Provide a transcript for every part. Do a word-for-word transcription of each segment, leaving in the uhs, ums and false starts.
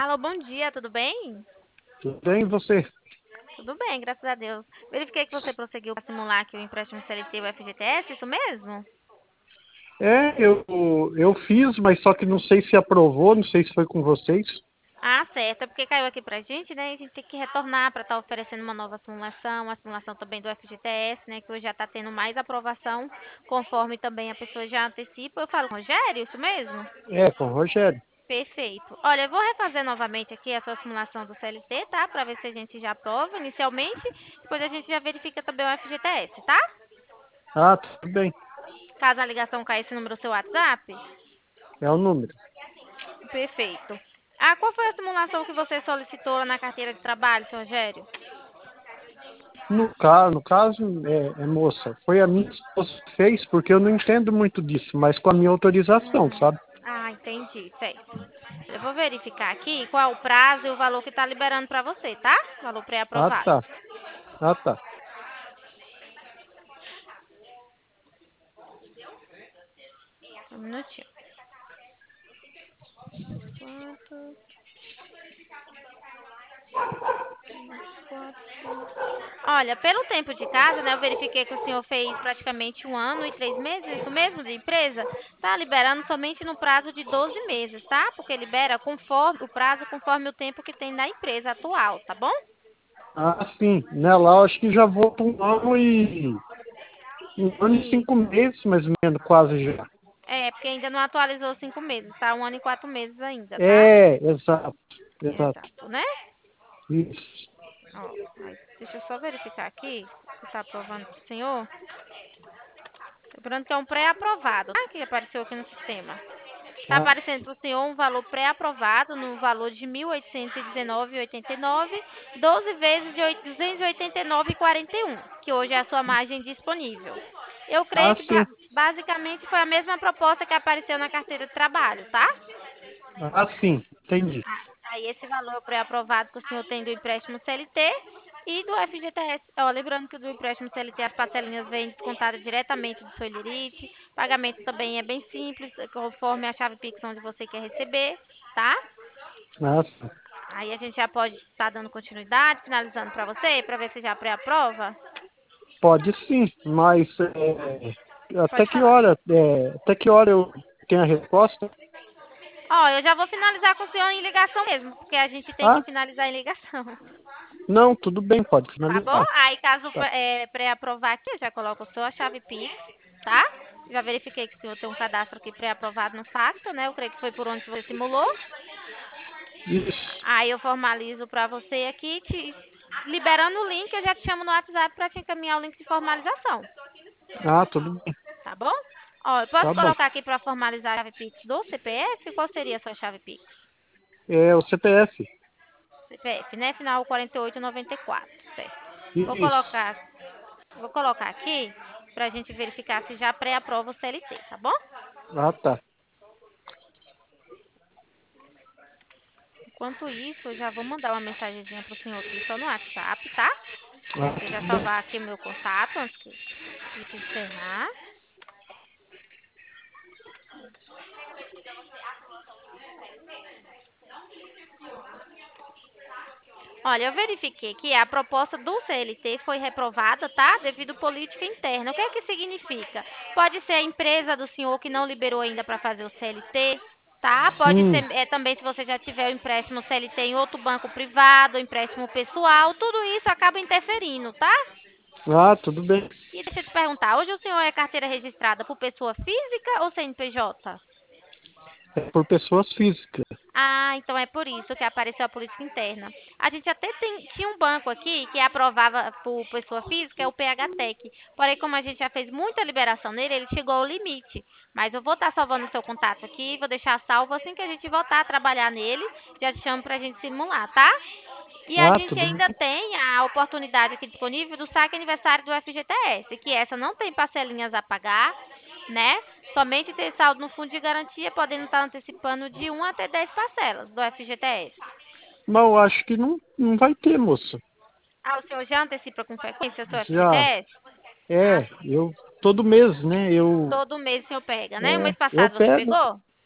Alô, bom dia, tudo bem? Tudo bem, e você? Tudo bem, graças a Deus. Verifiquei que você prosseguiu para simular aqui o empréstimo C L T e o F G T S, isso mesmo? É, eu, eu fiz, mas só que não sei se aprovou, não sei se foi com vocês. Ah, certo, é porque caiu aqui pra gente, né? A gente tem que retornar para estar oferecendo uma nova simulação, a simulação também do F G T S, né? Que hoje já está tendo mais aprovação, conforme também a pessoa já antecipa. Eu falo, Rogério, isso mesmo? É, com o Rogério. Perfeito. Olha, eu vou refazer novamente aqui a sua simulação do C L T, tá? Para ver se a gente já aprova inicialmente. Depois a gente já verifica também o F G T S, tá? Ah, tudo bem. Caso a ligação caia esse número no seu WhatsApp? É o número. Perfeito. Ah, qual foi a simulação que você solicitou lá na carteira de trabalho, seu Rogério? No, ca, no caso, é, é moça, foi a minha esposa que fez, porque eu não entendo muito disso, mas com a minha autorização, Hum. sabe? Ah, entendi, certo. Eu vou verificar aqui qual o prazo e o valor que está liberando para você, tá? Valor Ah, pré-aprovado. tá. Ah, tá. Um minutinho. Quanto? Quatro. Olha, pelo tempo de casa, né, eu verifiquei que o senhor fez praticamente um ano e três meses, isso mesmo, de empresa, tá liberando somente no prazo de doze meses, tá? Porque libera conforme o prazo conforme o tempo que tem na empresa atual, tá bom? Ah, sim. Nela eu acho que já vou para um ano e um ano e cinco Isso. meses, mais ou menos, quase já. É, porque ainda não atualizou cinco meses, tá? Um ano e quatro meses ainda, tá? É, exato, exato. Exato, né? Isso. Ó, aí, deixa eu só verificar aqui se tá aprovando pro senhor. Lembrando que é um pré-aprovado, tá? Que apareceu aqui no sistema. Está Ah, aparecendo para o senhor um valor pré-aprovado no valor de mil oitocentos e dezenove vírgula oitenta e nove, doze vezes de duzentos e oitenta e nove vírgula quarenta e um, que hoje é a sua margem disponível. Eu creio ah, que sim. ba- basicamente foi a mesma proposta que apareceu na carteira de trabalho, tá? Ah, sim. Entendi. Aí esse valor pré-aprovado que o senhor tem do empréstimo C L T e do F G T S. Ó, lembrando que do empréstimo C L T as parcelinhas vêm descontadas diretamente do seu Lirite. Pagamento também é bem simples, conforme a chave Pix onde você quer receber, tá? Ah, sim. Aí a gente já pode estar dando continuidade, finalizando para você, para ver se já pré-aprova. Pode sim, mas é, até Pode que falar. hora, é, até que hora eu tenho a resposta? Ó, eu já vou finalizar com o senhor em ligação mesmo, porque a gente tem que Ah, finalizar em ligação. não, tudo bem, pode Tá bom? finalizar. Aí, caso Tá. é, pré-aprovar aqui, eu já coloco a sua chave Pix, tá? Já verifiquei que o senhor tem um cadastro aqui pré-aprovado no Facta, né? Eu creio que foi por onde você simulou. Isso. Aí eu formalizo pra você aqui, te liberando o link, eu já te chamo no WhatsApp pra te encaminhar o link de formalização, Ah, tudo bem. tá bom? Ó, eu posso Tá bom. colocar aqui pra formalizar a chave Pix do C P F? Qual seria a sua chave Pix? É o C P F. C P F, né? Final quarenta e oito noventa e quatro, certo. Vou Isso. colocar, vou colocar aqui pra gente verificar se já pré-aprova o C L T, tá bom? Ah, tá. Enquanto isso, eu já vou mandar uma mensagenzinha pro senhor aqui só no WhatsApp, tá? Pra Ah, você já tudo bem. salvar aqui o meu contato antes que de te encerrar. Olha, eu verifiquei que a proposta do C L T foi reprovada, tá? Devido política interna. O que é que significa? Pode ser a empresa do senhor que não liberou ainda para fazer o C L T, tá? Pode Sim. ser é, também se você já tiver o empréstimo C L T em outro banco privado, empréstimo pessoal, tudo isso acaba interferindo, tá? Ah, tudo bem. E deixa eu te perguntar, hoje o senhor é carteira registrada por pessoa física ou C N P J? É por pessoas físicas. Ah, então é por isso que apareceu a política interna. A gente até tem- tinha um banco aqui que aprovava por pessoa física, é o P H Tec. Porém, como a gente já fez muita liberação nele, ele chegou ao limite. Mas eu vou estar salvando o seu contato aqui, vou deixar salvo assim que a gente voltar a trabalhar nele, já te chamo pra gente simular, tá? E a Ah, gente tudo ainda bem. tem a oportunidade aqui disponível do saque aniversário do F G T S, que essa não tem parcelinhas a pagar, né? Somente ter saldo no fundo de garantia, podendo estar antecipando de um até dez parcelas do F G T S. Mas eu acho que não, não vai ter, moça. Ah, o senhor já antecipa com frequência o seu Já. F G T S? Ah, É, sim. eu todo mês, né? Eu, Todo mês o senhor pega, né? O é, mês eu passado você pego. pegou?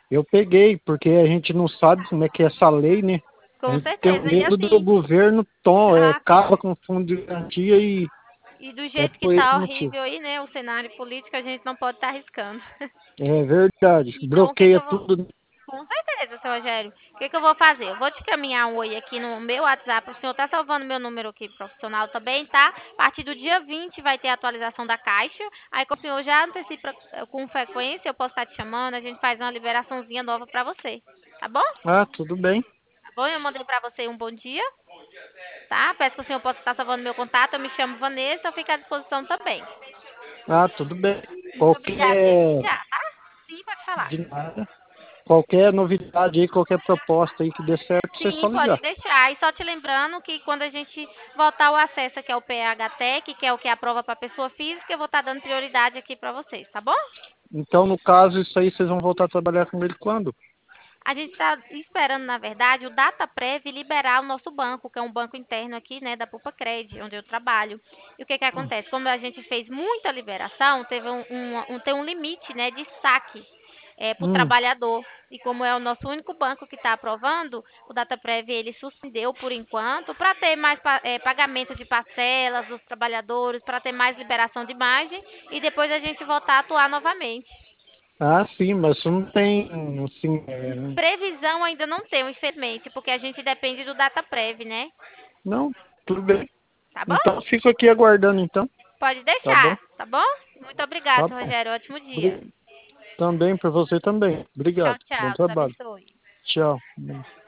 Eu peguei, porque a gente não sabe como é que é essa lei, né? A Com gente tem certeza. E medo do assim, governo tom, é, ah, com acaba com o fundo de garantia e E do é jeito que por esse tá motivo. horrível aí, né, o cenário político, a gente não pode estar arriscando. É verdade. Então, o que que Bloqueia eu vou... tudo. Com certeza, seu Rogério. O que que eu vou fazer? Eu vou te caminhar um oi aqui no meu WhatsApp. O senhor tá salvando meu número aqui profissional também, tá? A partir do dia vinte vai ter a atualização da Caixa. Aí, como o senhor já antecipa eh, com frequência, eu posso estar te chamando, a gente faz uma liberaçãozinha nova pra você. Tá bom? Ah, tudo bem. Tá bom? Eu mandei pra você um bom dia, tá? Peço que o senhor possa estar salvando meu contato. Eu me chamo Vanessa, eu fico à disposição também. Ah, tudo bem. Muito obrigada desde Qualquer já, tá? Sim, pode falar. de nada. Qualquer novidade aí, qualquer proposta aí que dê certo, você é só Sim, pode ligar. deixar. E só te lembrando que quando a gente voltar o acesso aqui ao P H Tech, que é o que é a prova para pessoa física, eu vou estar dando prioridade aqui para vocês, tá bom? Então, no caso, isso aí vocês vão voltar a trabalhar com ele quando? A gente está esperando, na verdade, o DataPrev liberar o nosso banco, que é um banco interno aqui, né, da Pupacred, onde eu trabalho. E o que que acontece? Como a gente fez muita liberação, teve um, um, um- tem um limite, né, de saque para o Hum. trabalhador. E como é o nosso único banco que está aprovando, o DataPrev ele suspendeu por enquanto para ter mais pa- eh, pagamento de parcelas dos trabalhadores, para ter mais liberação de margem e depois a gente voltar a atuar novamente. Ah, sim, mas isso não tem, assim, é, Previsão ainda não tem, infelizmente, porque a gente depende do DataPrev, né? não, tudo bem. Tá bom? Então, fico aqui aguardando, então. Pode Tá bom? deixar, tá bom? Muito Tá obrigada, bom. Rogério. Ótimo dia. Obri- Também para você também. Tchau, Obrigado. Bom tchau. Deus trabalho. abençoe. Tchau.